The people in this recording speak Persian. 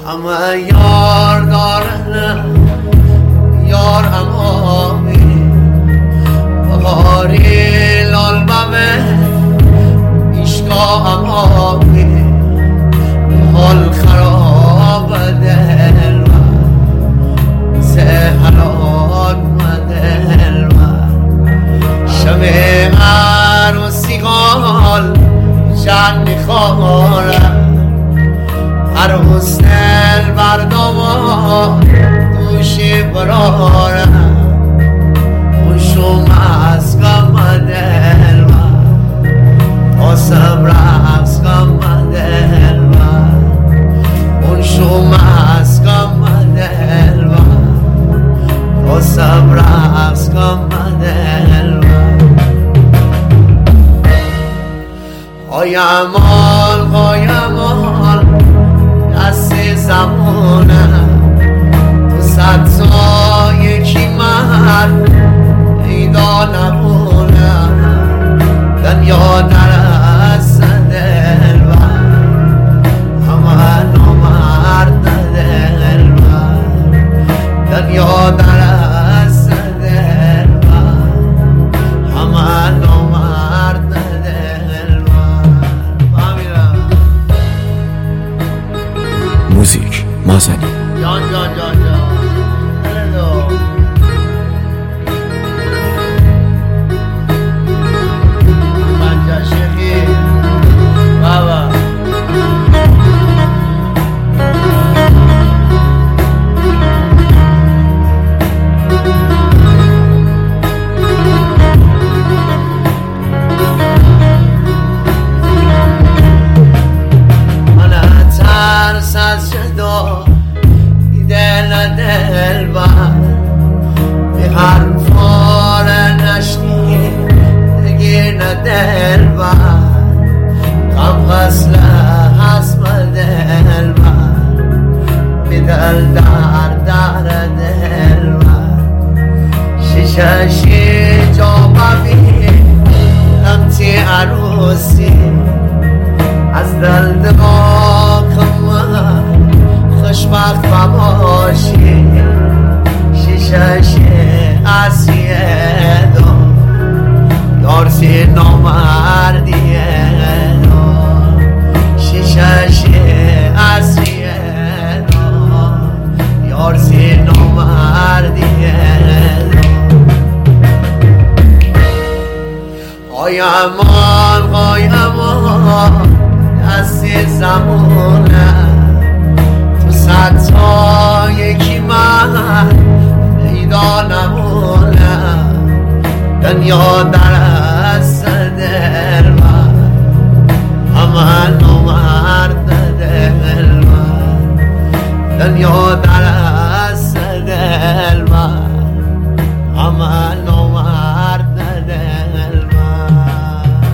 همه یار دارن یار امامی بغاری لال بمه ایشگاه امامی حال خراب دل و سهران و دل و شب عروسی قال جن میخورم عروس دل بردام دوشی برارم خوشم از غم دل و آسم رقص غم دل و خوشم از غم دل و آسم رقص غم دل و قایمال دست زمانم تو صد سا یکی مرد پیدا نمونم دنیا درست دل و همه نامرد دل و دنیا درست دل و همه نامرد دل و موزیک مازنی جان جان جان جان بنجا شیخی بابا من ترس از جدا دل بر به حرفار نشنی دگیر دل بر غم غسل حسب دل بر به دل در دل بر شیشه جا ببین لمتی عروسی از دل دقاقم خوشبخت باشی شیشه اسیه دارسی نامردیه شیشه اسیه یارسی نامردیه قایمان دست زمانه صد تا یکی من پیدا نمونم دنیا در